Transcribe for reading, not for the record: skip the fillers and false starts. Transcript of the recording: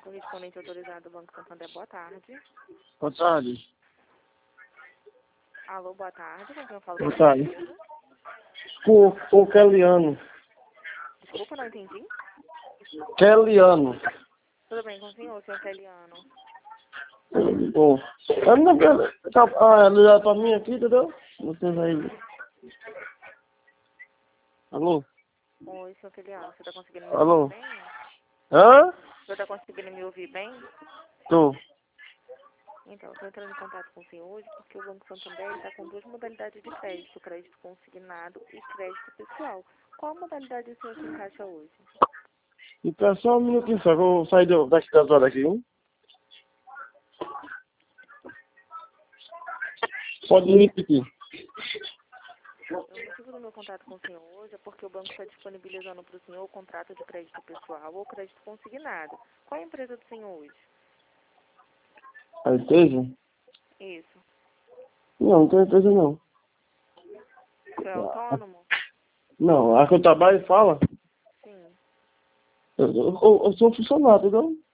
Correspondente autorizado do Banco Santander, boa tarde. Boa tarde. Alô, boa tarde. Com quem eu falo? Boa tarde. Com o Keliano. Desculpa, não entendi. Keliano. Tudo bem com o senhor Keliano? Bom, a minha tá ligar pra mim aqui, entendeu? Vocês aí. Alô? Oi, senhor Keliano, você tá conseguindo me Alô? ouvir bem? Hã? Você tá conseguindo me ouvir bem? Tô. Então, eu estou entrando em contato com o senhor hoje porque o Banco Santander está com duas modalidades de crédito, crédito consignado e crédito pessoal. Qual modalidade o senhor se encaixa hoje? Então só um minutinho só, que eu vou sair daqui das horas aqui, hein? Pode me repetir. O motivo do meu contato com o senhor hoje é porque o banco está disponibilizando para o senhor o contrato de crédito pessoal ou crédito consignado. Qual é a empresa do senhor hoje? A empresa? Isso. Não tem empresa não. O senhor é autônomo? Não, a que eu trabalho fala. Sim. Eu sou funcionário, entendeu?